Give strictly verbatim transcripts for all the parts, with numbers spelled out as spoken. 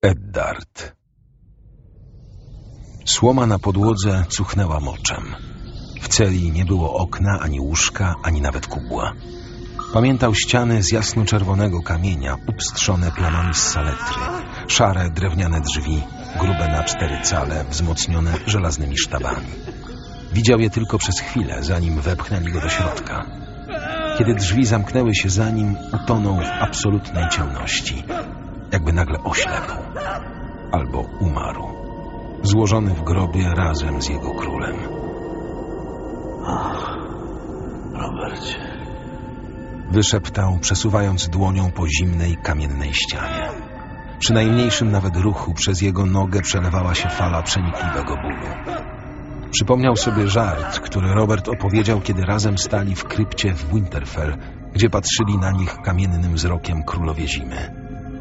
Eddard. Słoma na podłodze cuchnęła moczem. W celi nie było okna, ani łóżka, ani nawet kubła. Pamiętał ściany z jasno-czerwonego kamienia, upstrzone plamami z saletry, szare drewniane drzwi, grube na cztery cale, wzmocnione żelaznymi sztabami. Widział je tylko przez chwilę, zanim wepchnęli go do środka. Kiedy drzwi zamknęły się za nim, utonął w absolutnej ciemności. Jakby nagle oślepł. Albo umarł. Złożony w grobie razem z jego królem. Ach, Robercie. Wyszeptał, przesuwając dłonią po zimnej, kamiennej ścianie. Przy najmniejszym nawet ruchu przez jego nogę przelewała się fala przenikliwego bólu. Przypomniał sobie żart, który Robert opowiedział, kiedy razem stali w krypcie w Winterfell, gdzie patrzyli na nich kamiennym wzrokiem królowie zimy.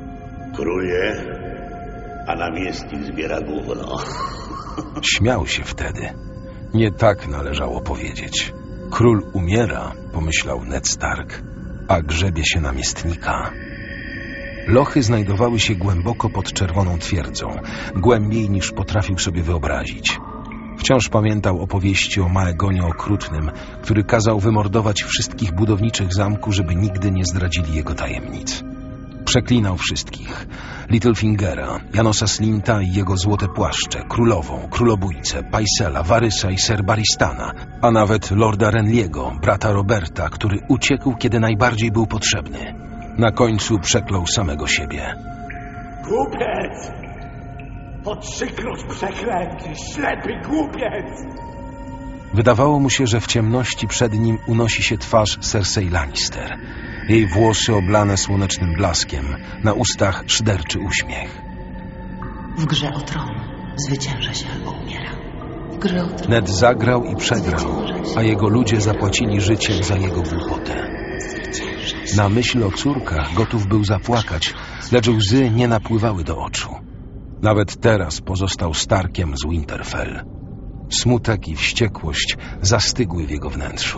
Króluje, a namiestnik zbiera gówno. Śmiał się wtedy. Nie tak należało powiedzieć. Król umiera, pomyślał Ned Stark, a grzebie się namiestnika. Lochy znajdowały się głęboko pod czerwoną twierdzą, głębiej niż potrafił sobie wyobrazić. Wciąż pamiętał opowieści o Maegonie Okrutnym, który kazał wymordować wszystkich budowniczych zamku, żeby nigdy nie zdradzili jego tajemnic. Przeklinał wszystkich. Littlefingera, Janosa Slinta i jego złote płaszcze, królową, królobójcę, Paisela, Warysa i Ser Barristana, a nawet lorda Renliego, brata Roberta, który uciekł, kiedy najbardziej był potrzebny. Na końcu przeklął samego siebie. Głupiec! Po trzykroć przeklęty, ślepy głupiec! Wydawało mu się, że w ciemności przed nim unosi się twarz Cersei Lannister. Jej włosy oblane słonecznym blaskiem, na ustach szyderczy uśmiech. W grze o tron zwycięża się albo umiera. W grze o tron Ned zagrał i przegrał, a jego ludzie zapłacili życiem za jego głupotę. Na myśl o córkach gotów był zapłakać, lecz łzy nie napływały do oczu. Nawet teraz pozostał Starkiem z Winterfell. Smutek i wściekłość zastygły w jego wnętrzu.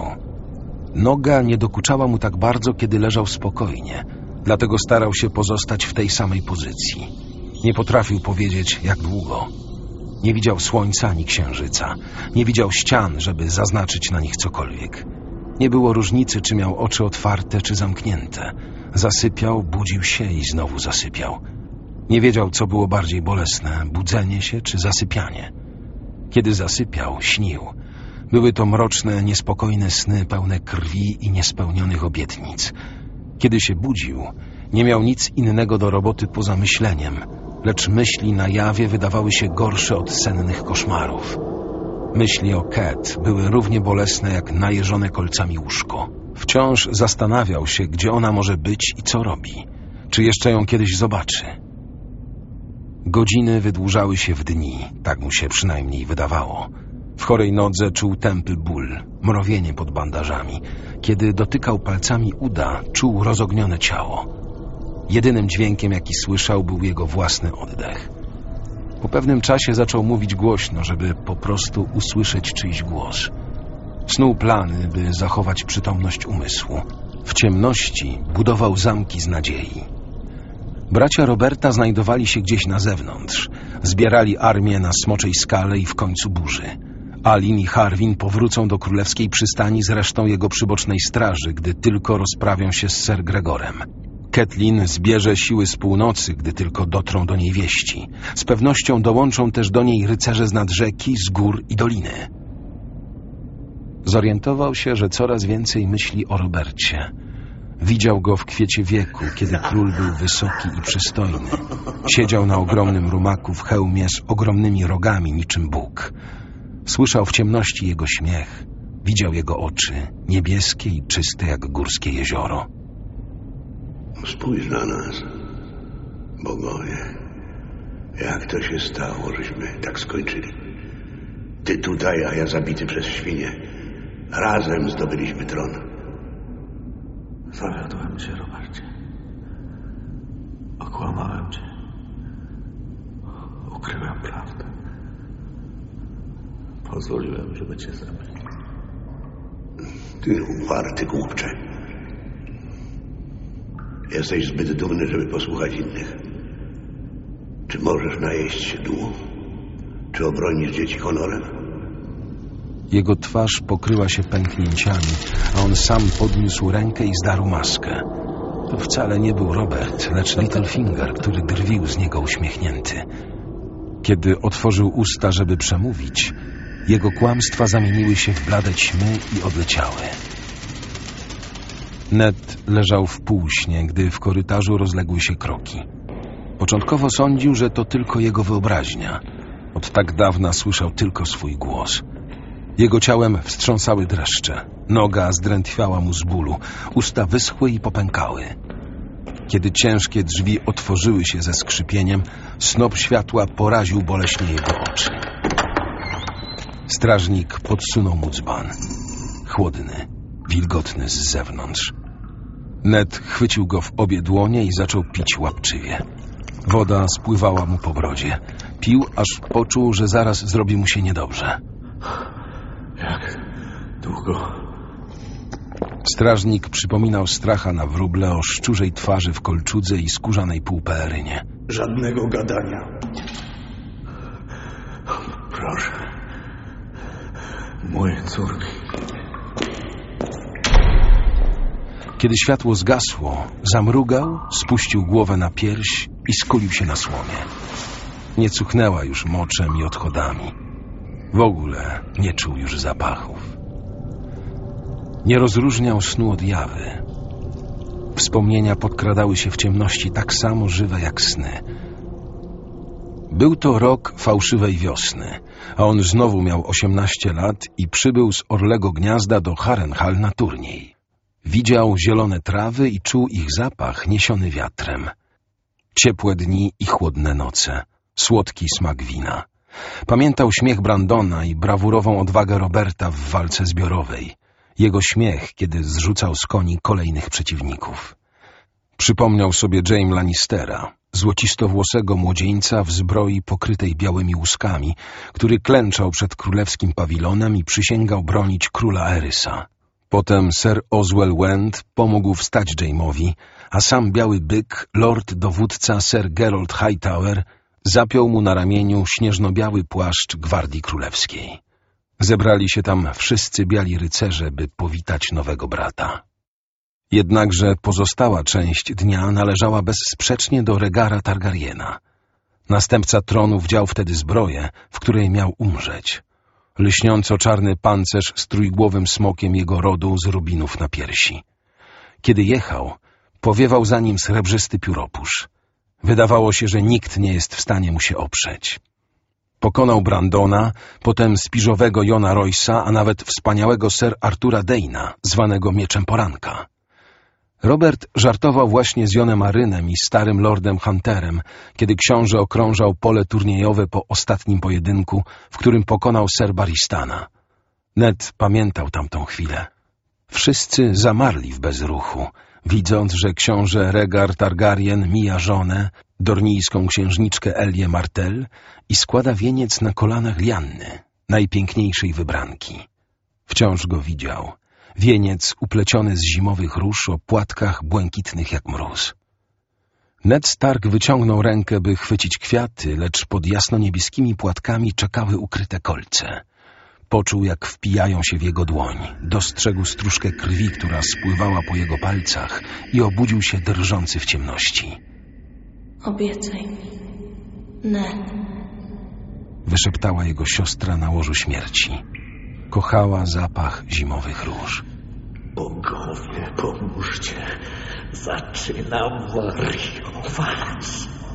Noga nie dokuczała mu tak bardzo, kiedy leżał spokojnie, dlatego starał się pozostać w tej samej pozycji. Nie potrafił powiedzieć, jak długo. Nie widział słońca ani księżyca. Nie widział ścian, żeby zaznaczyć na nich cokolwiek. Nie było różnicy, czy miał oczy otwarte, czy zamknięte. Zasypiał, budził się i znowu zasypiał. Nie wiedział, co było bardziej bolesne, budzenie się czy zasypianie. Kiedy zasypiał, śnił. Były to mroczne, niespokojne sny pełne krwi i niespełnionych obietnic. Kiedy się budził, nie miał nic innego do roboty poza myśleniem, lecz myśli na jawie wydawały się gorsze od sennych koszmarów. Myśli o Cat były równie bolesne jak najeżone kolcami łóżko. Wciąż zastanawiał się, gdzie ona może być i co robi. Czy jeszcze ją kiedyś zobaczy? Godziny wydłużały się w dni, tak mu się przynajmniej wydawało. W chorej nodze czuł tępy ból, mrowienie pod bandażami. Kiedy dotykał palcami uda, czuł rozognione ciało. Jedynym dźwiękiem, jaki słyszał, był jego własny oddech. Po pewnym czasie zaczął mówić głośno, żeby po prostu usłyszeć czyjś głos. Snuł plany, by zachować przytomność umysłu. W ciemności budował zamki z nadziei. Bracia Roberta znajdowali się gdzieś na zewnątrz. Zbierali armię na Smoczej Skale i w końcu burzy. Alin i Harwin powrócą do królewskiej przystani z resztą jego przybocznej straży, gdy tylko rozprawią się z Ser Gregorem. Catelyn zbierze siły z północy, gdy tylko dotrą do niej wieści. Z pewnością dołączą też do niej rycerze z nad rzeki, z gór i doliny. Zorientował się, że coraz więcej myśli o Robercie. Widział go w kwiecie wieku, kiedy król był wysoki i przystojny. Siedział na ogromnym rumaku w hełmie z ogromnymi rogami niczym Bóg. Słyszał w ciemności jego śmiech. Widział jego oczy, niebieskie i czyste jak górskie jezioro. Spójrz na nas, bogowie. Jak to się stało, żeśmy tak skończyli? Ty tutaj, a ja zabity przez świnie. Razem zdobyliśmy tron. Zawiodłem cię, Robercie. Okłamałem cię. Ukryłem prawdę. Pozwoliłem, żeby cię zabić. Ty uparty głupcze. Jesteś zbyt dumny, żeby posłuchać innych. Czy możesz najeść się dumu? Czy obronisz dzieci honorem? Jego twarz pokryła się pęknięciami, a on sam podniósł rękę i zdarł maskę. To wcale nie był Robert, lecz Littlefinger, który drwił z niego uśmiechnięty. Kiedy otworzył usta, żeby przemówić, jego kłamstwa zamieniły się w blade ćmy i odleciały. Ned leżał w półśnie, gdy w korytarzu rozległy się kroki. Początkowo sądził, że to tylko jego wyobraźnia. Od tak dawna słyszał tylko swój głos. Jego ciałem wstrząsały dreszcze. Noga zdrętwiała mu z bólu. Usta wyschły i popękały. Kiedy ciężkie drzwi otworzyły się ze skrzypieniem, snop światła poraził boleśnie jego oczy. Strażnik podsunął mu dzban. Chłodny, wilgotny z zewnątrz. Ned chwycił go w obie dłonie i zaczął pić łapczywie. Woda spływała mu po brodzie. Pił, aż poczuł, że zaraz zrobi mu się niedobrze. Jak długo? Strażnik przypominał stracha na wróble o szczurzej twarzy w kolczudze i skórzanej półpelerynie. Żadnego gadania. Proszę. Moje córki. Kiedy światło zgasło, zamrugał, spuścił głowę na pierś i skulił się na słomie. Nie cuchnęła już moczem i odchodami. W ogóle nie czuł już zapachów. Nie rozróżniał snu od jawy. Wspomnienia podkradały się w ciemności tak samo żywe jak sny. Był to rok fałszywej wiosny, a on znowu miał osiemnaście lat i przybył z Orlego Gniazda do Harrenhal na turniej. Widział zielone trawy i czuł ich zapach niesiony wiatrem. Ciepłe dni i chłodne noce, słodki smak wina. Pamiętał śmiech Brandona i brawurową odwagę Roberta w walce zbiorowej. Jego śmiech, kiedy zrzucał z koni kolejnych przeciwników. Przypomniał sobie Jaime Lannistera, złocistowłosego młodzieńca w zbroi pokrytej białymi łuskami, który klęczał przed królewskim pawilonem i przysięgał bronić króla Erysa. Potem Sir Oswell Wend pomógł wstać Jaime'owi, a sam biały byk, lord dowódca Sir Gerold Hightower, zapiął mu na ramieniu śnieżno-biały płaszcz Gwardii Królewskiej. Zebrali się tam wszyscy biali rycerze, by powitać nowego brata. Jednakże pozostała część dnia należała bezsprzecznie do Rhaegara Targaryena. Następca tronu wdział wtedy zbroję, w której miał umrzeć. Lśniąco czarny pancerz z trójgłowym smokiem jego rodu z rubinów na piersi. Kiedy jechał, powiewał za nim srebrzysty pióropusz. Wydawało się, że nikt nie jest w stanie mu się oprzeć. Pokonał Brandona, potem spiżowego Jona Royce'a, a nawet wspaniałego Sir Artura Dayna, zwanego Mieczem Poranka. Robert żartował właśnie z Jonem Arynem i starym lordem Hunterem, kiedy książę okrążał pole turniejowe po ostatnim pojedynku, w którym pokonał Sir Barristana. Ned pamiętał tamtą chwilę. Wszyscy zamarli w bezruchu, widząc, że książę Rhaegar Targaryen mija żonę, dornijską księżniczkę Elię Martell i składa wieniec na kolanach Lianny, najpiękniejszej wybranki. Wciąż go widział. Wieniec upleciony z zimowych róż o płatkach błękitnych jak mróz. Ned Stark wyciągnął rękę, by chwycić kwiaty, lecz pod jasno-niebieskimi płatkami czekały ukryte kolce. Poczuł, jak wpijają się w jego dłoń. Dostrzegł stróżkę krwi, która spływała po jego palcach i obudził się drżący w ciemności. Obiecaj mi, Ned. Wyszeptała jego siostra na łożu śmierci. Kochała zapach zimowych róż. Bogowie, pomóżcie. Zaczynam wariować.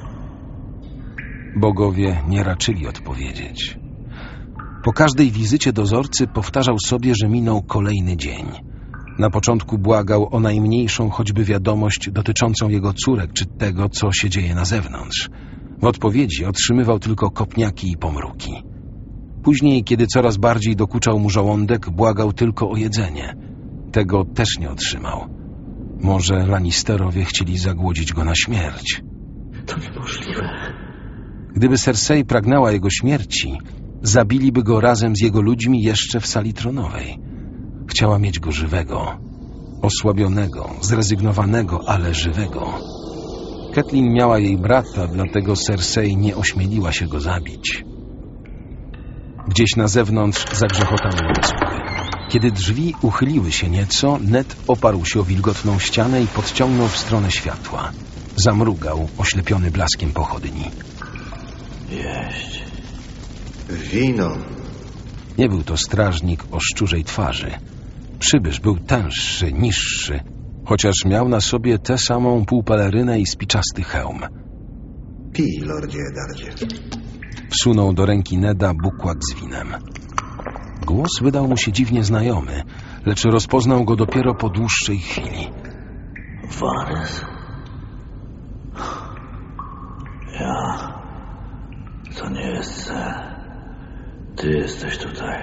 Bogowie nie raczyli odpowiedzieć. Po każdej wizycie dozorcy powtarzał sobie, że minął kolejny dzień. Na początku błagał o najmniejszą choćby wiadomość dotyczącą jego córek czy tego, co się dzieje na zewnątrz. W odpowiedzi otrzymywał tylko kopniaki i pomruki. Później, kiedy coraz bardziej dokuczał mu żołądek, błagał tylko o jedzenie. Tego też nie otrzymał. Może Lannisterowie chcieli zagłodzić go na śmierć. To niemożliwe. Gdyby Cersei pragnęła jego śmierci, zabiliby go razem z jego ludźmi jeszcze w sali tronowej. Chciała mieć go żywego, osłabionego, zrezygnowanego, ale żywego. Catelyn miała jej brata, dlatego Cersei nie ośmieliła się go zabić. Gdzieś na zewnątrz zagrzechotały wyspuchy. Kiedy drzwi uchyliły się nieco, Ned oparł się o wilgotną ścianę i podciągnął w stronę światła. Zamrugał, oślepiony blaskiem pochodni. Jeść. Wino. Nie był to strażnik o szczurzej twarzy. Przybysz był tęższy, niższy, chociaż miał na sobie tę samą półpelerynę i spiczasty hełm. Pij, lordzie Edardzie. Wsunął do ręki Neda bukłak z winem. Głos wydał mu się dziwnie znajomy, lecz rozpoznał go dopiero po dłuższej chwili. Varys. Ja... To nie jest sen. Ty jesteś tutaj.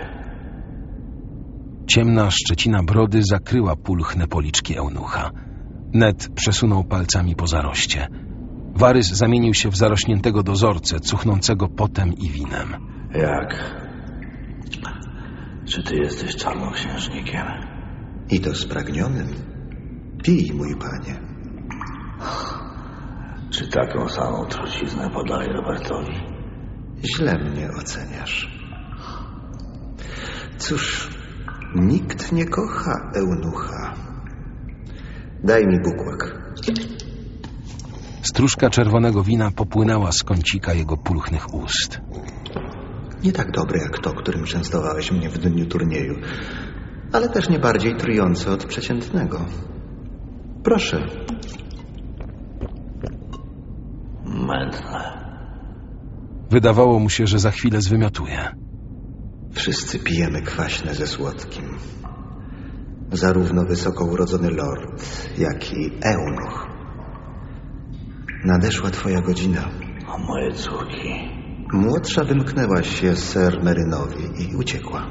Ciemna szczecina brody zakryła pulchne policzki eunucha. Ned przesunął palcami po zaroście. Varys zamienił się w zarośniętego dozorcę, cuchnącego potem i winem. Jak? Czy ty jesteś czarnoksiężnikiem? I to spragnionym. Pij, mój panie. Czy taką samą truciznę podaję Robertowi? Źle mnie oceniasz. Cóż, nikt nie kocha eunucha. Daj mi bukłak. Stróżka czerwonego wina popłynęła z kącika jego pulchnych ust. Nie tak dobre jak to, którym częstowałeś mnie w dniu turnieju, ale też nie bardziej trujące od przeciętnego. Proszę. Mętne. Wydawało mu się, że za chwilę zwymiotuje. Wszyscy pijemy kwaśne ze słodkim. Zarówno wysoko urodzony lord, jak i eunuch. Nadeszła twoja godzina. A moje córki? Młodsza wymknęła się Ser Merynowi i uciekła.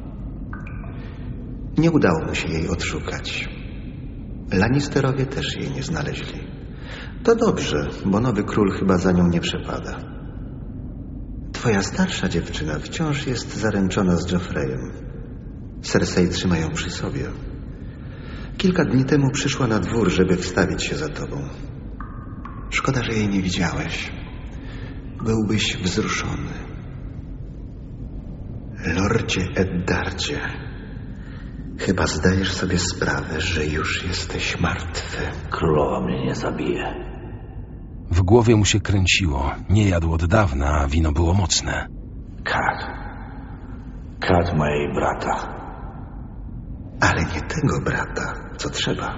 Nie udało mu się jej odszukać. Lannisterowie też jej nie znaleźli. To dobrze, bo nowy król chyba za nią nie przepada. Twoja starsza dziewczyna wciąż jest zaręczona z Joffreyem. Cersei trzyma ją przy sobie. Kilka dni temu przyszła na dwór, żeby wstawić się za tobą. Szkoda, że jej nie widziałeś. Byłbyś wzruszony. Lordzie Eddardzie, chyba zdajesz sobie sprawę, że już jesteś martwy. Królowa mnie nie zabije. W głowie mu się kręciło. Nie jadł od dawna, a wino było mocne. Kat. Kat mojej brata. Ale nie tego brata, co trzeba.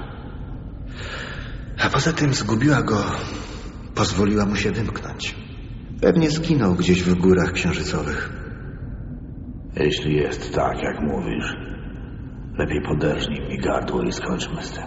A poza tym zgubiła go, pozwoliła mu się wymknąć. Pewnie zginął gdzieś w górach księżycowych. Jeśli jest tak, jak mówisz, lepiej poderżnij mi gardło i skończmy z tym.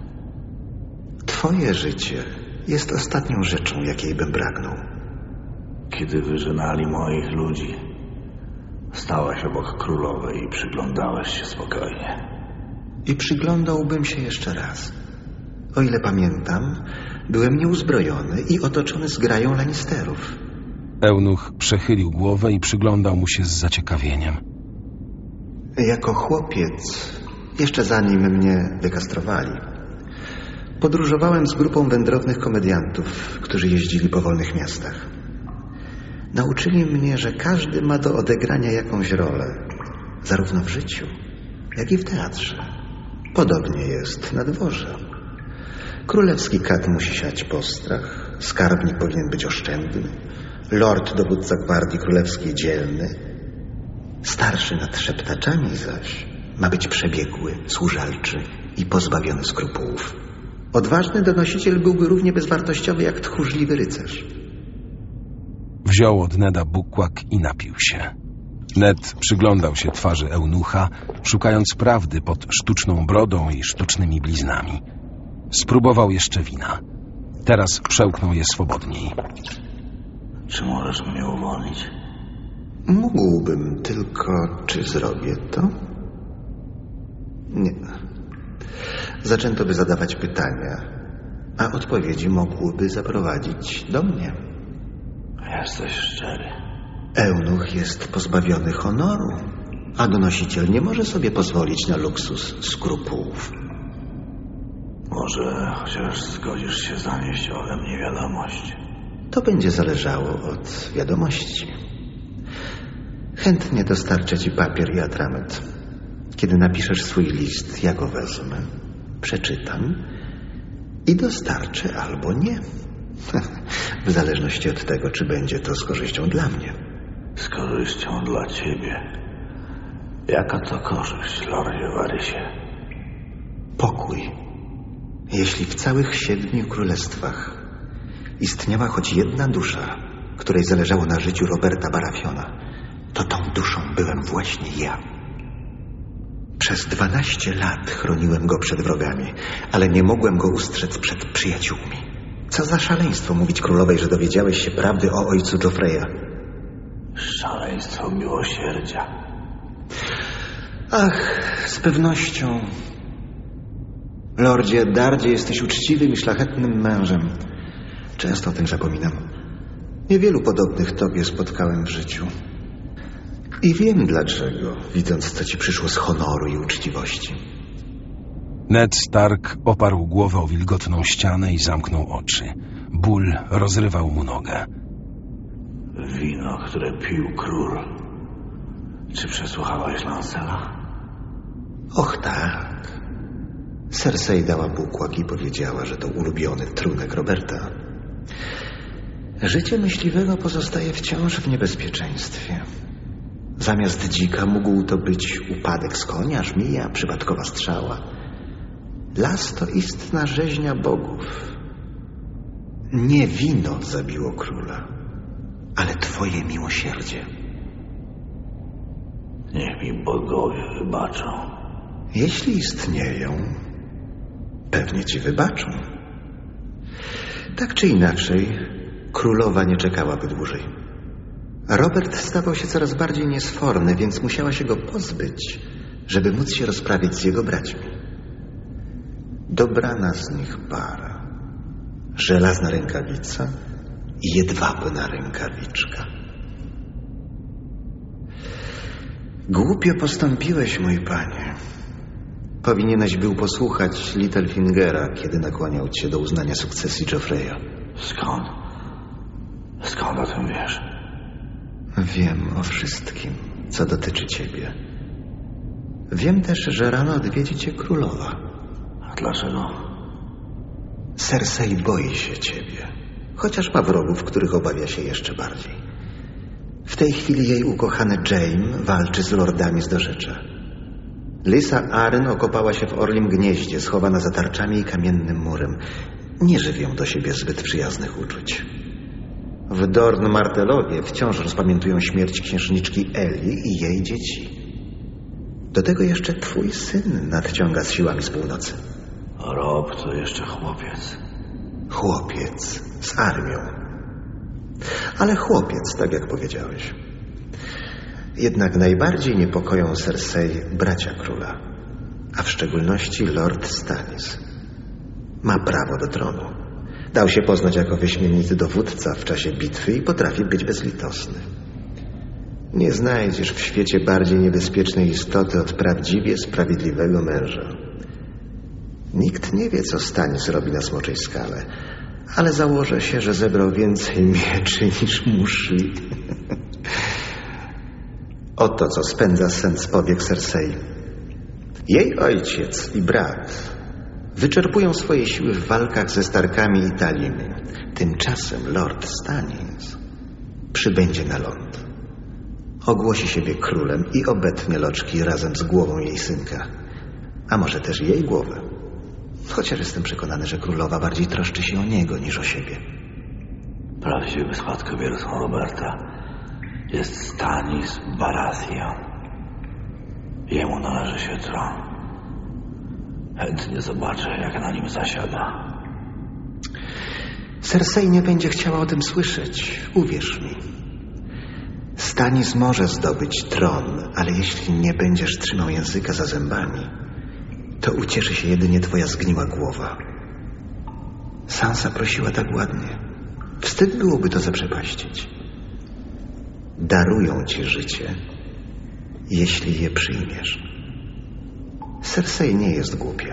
Twoje życie jest ostatnią rzeczą, jakiej bym pragnął. Kiedy wyżynali moich ludzi, stałaś obok królowej i przyglądałeś się spokojnie. I przyglądałbym się jeszcze raz. O ile pamiętam, byłem nieuzbrojony i otoczony zgrają Lannisterów. Eunuch przechylił głowę i przyglądał mu się z zaciekawieniem. Jako chłopiec, jeszcze zanim mnie wykastrowali, podróżowałem z grupą wędrownych komediantów, którzy jeździli po wolnych miastach. Nauczyli mnie, że każdy ma do odegrania jakąś rolę, zarówno w życiu, jak i w teatrze. Podobnie jest na dworze. Królewski kat musi siać postrach, skarbnik powinien być oszczędny, lord dowódca gwardii królewskiej dzielny, starszy nad szeptaczami zaś ma być przebiegły, służalczy i pozbawiony skrupułów. Odważny donosiciel byłby równie bezwartościowy jak tchórzliwy rycerz. Wziął od Neda bukłak i napił się. Ned przyglądał się twarzy eunucha, szukając prawdy pod sztuczną brodą i sztucznymi bliznami. Spróbował jeszcze wina. Teraz przełknął je swobodniej. Czy możesz mnie uwolnić? Mógłbym, tylko czy zrobię to? Nie. Zaczęto by zadawać pytania, a odpowiedzi mogłyby zaprowadzić do mnie. Jesteś szczery. Eunuch jest pozbawiony honoru, a donosiciel nie może sobie pozwolić na luksus skrupułów. Może chociaż zgodzisz się zanieść ode mnie wiadomość. To będzie zależało od wiadomości. Chętnie dostarczę ci papier i atrament. Kiedy napiszesz swój list, ja go wezmę, przeczytam i dostarczę albo nie. W zależności od tego, czy będzie to z korzyścią dla mnie. Z korzyścią dla ciebie. Jaka to korzyść, Lordzie Warysie? Pokój. Jeśli w całych siedmiu królestwach istniała choć jedna dusza, której zależało na życiu Roberta Baratheona, to tą duszą byłem właśnie ja. Przez dwanaście lat chroniłem go przed wrogami, ale nie mogłem go ustrzec przed przyjaciółmi. Co za szaleństwo mówić królowej, że dowiedziałeś się prawdy o ojcu Joffreya. Szaleństwo miłosierdzia. Ach, z pewnością. Lordzie Dardzie, jesteś uczciwym i szlachetnym mężem. Często o tym zapominam. Niewielu podobnych tobie spotkałem w życiu. I wiem dlaczego, widząc, co ci przyszło z honoru i uczciwości. Ned Stark oparł głowę o wilgotną ścianę i zamknął oczy. Ból rozrywał mu nogę. Wino, które pił król. Czy przesłuchałeś Lancela? Och tak. Cersei dała półkłak i powiedziała, że to ulubiony trunek Roberta. Życie myśliwego pozostaje wciąż w niebezpieczeństwie. Zamiast dzika mógł to być upadek z konia, żmija, przypadkowa strzała. Las to istna rzeźnia bogów. Nie wino zabiło króla, ale twoje miłosierdzie. Niech mi bogowie wybaczą. Jeśli istnieją, pewnie ci wybaczą. Tak czy inaczej, królowa nie czekałaby dłużej. Robert stawał się coraz bardziej niesforny, więc musiała się go pozbyć, żeby móc się rozprawić z jego braćmi. Dobrana z nich para. Żelazna rękawica i jedwabna rękawiczka. Głupio postąpiłeś, mój panie. Powinieneś był posłuchać Littlefingera, kiedy nakłaniał cię do uznania sukcesji Joffreya. Skąd? Skąd o tym wiesz? Wiem o wszystkim, co dotyczy ciebie. Wiem też, że rano odwiedzi cię królowa. A dlaczego? Cersei boi się ciebie, chociaż ma wrogów, których obawia się jeszcze bardziej. W tej chwili jej ukochany Jaime walczy z lordami z dorzecza. Lysa Arryn okopała się w orlim gnieździe, schowana za tarczami i kamiennym murem. Nie żywią do siebie zbyt przyjaznych uczuć. W Dorn Martellowie wciąż rozpamiętują śmierć księżniczki Eli i jej dzieci. Do tego jeszcze twój syn nadciąga z siłami z północy. Rob to jeszcze chłopiec. Chłopiec z armią. Ale chłopiec, tak jak powiedziałeś. Jednak najbardziej niepokoją Cersei bracia króla, a w szczególności Lord Stannis. Ma prawo do tronu. Dał się poznać jako wyśmienity dowódca w czasie bitwy i potrafi być bezlitosny. Nie znajdziesz w świecie bardziej niebezpiecznej istoty od prawdziwie sprawiedliwego męża. Nikt nie wie, co Stannis robi na Smoczej Skale, ale założę się, że zebrał więcej mieczy niż muszli. Oto, co spędza sen z powiek Cersei. Jej ojciec i brat wyczerpują swoje siły w walkach ze Starkami i Talimi. Tymczasem Lord Stannis przybędzie na ląd. Ogłosi siebie królem i obetnie loczki razem z głową jej synka. A może też jej głowę. Chociaż jestem przekonany, że królowa bardziej troszczy się o niego niż o siebie. Prawdziwy spadkobiercą Roberta jest Stannis Baratheon. Jemu należy się tron. Chętnie zobaczę, jak na nim zasiada. Cersei nie będzie chciała o tym słyszeć. Uwierz mi. Stannis może zdobyć tron, ale jeśli nie będziesz trzymał języka za zębami, to ucieszy się jedynie twoja zgniła głowa. Sansa prosiła tak ładnie. Wstyd byłoby to zaprzepaścić. Darują ci życie, jeśli je przyjmiesz. Cersei nie jest głupia.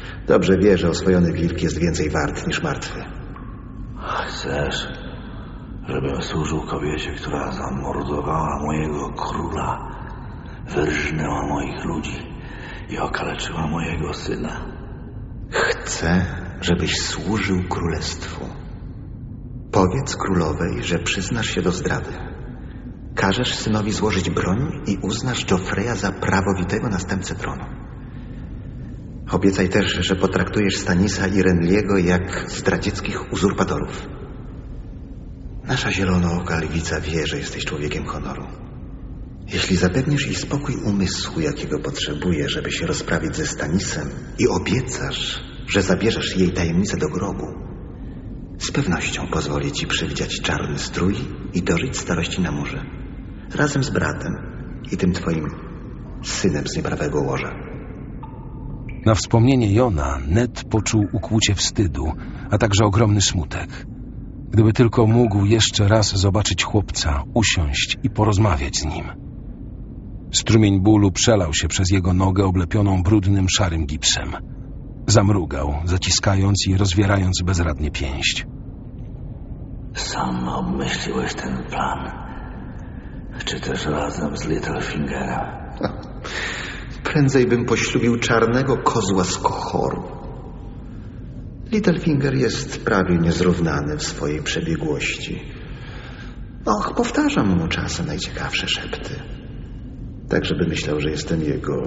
Dobrze wie, że oswojony wilk jest więcej wart niż martwy. Chcesz, żebym służył kobiecie, która zamordowała mojego króla, wyrżnęła moich ludzi i okaleczyła mojego syna? Chcę, żebyś służył królestwu. Powiedz królowej, że przyznasz się do zdrady. Każesz synowi złożyć broń i uznasz Joffreya za prawowitego następcę tronu. Obiecaj też, że potraktujesz Stanisa i Renliego jak zdradzieckich uzurpatorów. Nasza zielonooka lwica wie, że jesteś człowiekiem honoru. Jeśli zapewnisz jej spokój umysłu, jakiego potrzebuje, żeby się rozprawić ze Stanisem, i obiecasz, że zabierzesz jej tajemnicę do grobu, z pewnością pozwoli ci przywdziać czarny strój i dożyć starości na murze, razem z bratem i tym twoim synem z nieprawego łoża. Na wspomnienie Jona Ned poczuł ukłucie wstydu, a także ogromny smutek. Gdyby tylko mógł jeszcze raz zobaczyć chłopca, usiąść i porozmawiać z nim. Strumień bólu przelał się przez jego nogę oblepioną brudnym, szarym gipsem. Zamrugał, zaciskając i rozwierając bezradnie pięść. Sam obmyśliłeś ten plan? Czy też razem z Littlefingerem? Prędzej bym poślubił czarnego kozła z Qohoru. Littlefinger jest prawie niezrównany w swojej przebiegłości. Och, powtarzam mu czasem najciekawsze szepty. Tak, żeby myślał, że jestem jego...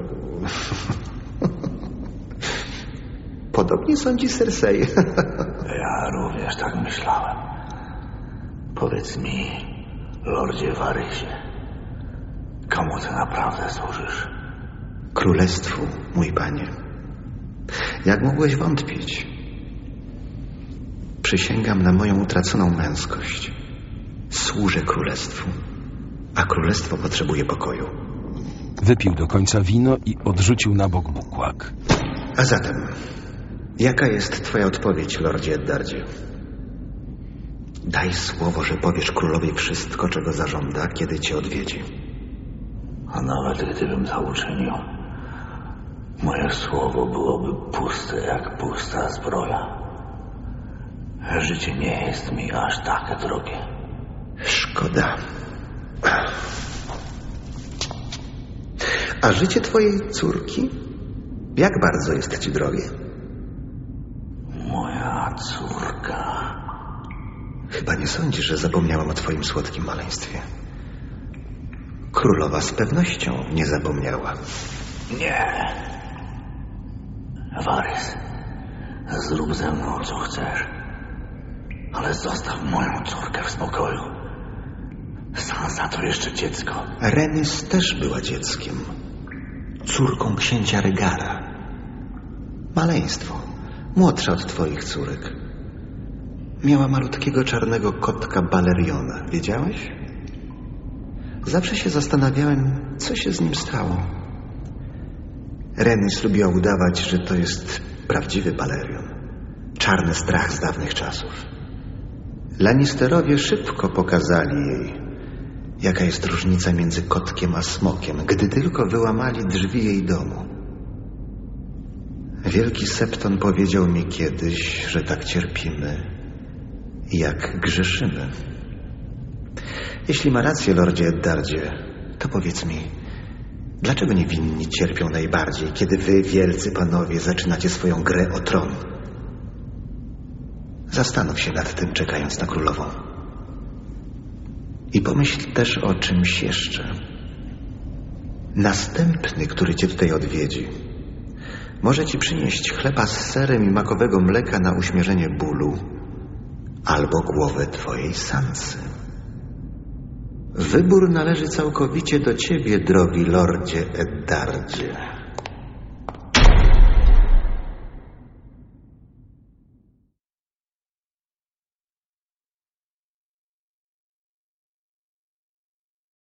Podobnie sądzi Cersei. Ja również tak myślałem. Powiedz mi, lordzie Varysie, komu ty naprawdę służysz? Królestwu, mój panie. Jak mogłeś wątpić? Przysięgam na moją utraconą męskość. Służę królestwu, a królestwo potrzebuje pokoju. Wypił do końca wino i odrzucił na bok bukłak. A zatem, jaka jest twoja odpowiedź, lordzie Eddardzie? Daj słowo, że powiesz królowej wszystko, czego zażąda, kiedy cię odwiedzi. A nawet gdybym to uczynił, moje słowo byłoby puste jak pusta zbroja. Życie nie jest mi aż tak drogie. Szkoda. A życie twojej córki? Jak bardzo jest ci drogie? Moja córka... Chyba nie sądzisz, że zapomniałam o twoim słodkim maleństwie. Królowa z pewnością nie zapomniała. Nie. Varys, zrób ze mną co chcesz, ale zostaw moją córkę w spokoju. Sansa to jeszcze dziecko. Rhaenys też była dzieckiem. Córką księcia Rhaegara. Maleństwo. Młodsza od twoich córek. Miała malutkiego czarnego kotka Baleriona. Wiedziałeś? Zawsze się zastanawiałem, co się z nim stało. Rhaenys lubiła udawać, że to jest prawdziwy Balerion. Czarny strach z dawnych czasów. Lannisterowie szybko pokazali jej, jaka jest różnica między kotkiem a smokiem, gdy tylko wyłamali drzwi jej domu. Wielki Septon powiedział mi kiedyś, że tak cierpimy, jak grzeszymy. Jeśli ma rację, lordzie Eddardzie, to powiedz mi, dlaczego niewinni cierpią najbardziej, kiedy wy, wielcy panowie, zaczynacie swoją grę o tron? Zastanów się nad tym, czekając na królową. I pomyśl też o czymś jeszcze. Następny, który cię tutaj odwiedzi, może ci przynieść chleba z serem i makowego mleka na uśmierzenie bólu, albo głowę twojej Sansy. Wybór należy całkowicie do ciebie, drogi lordzie Eddardzie.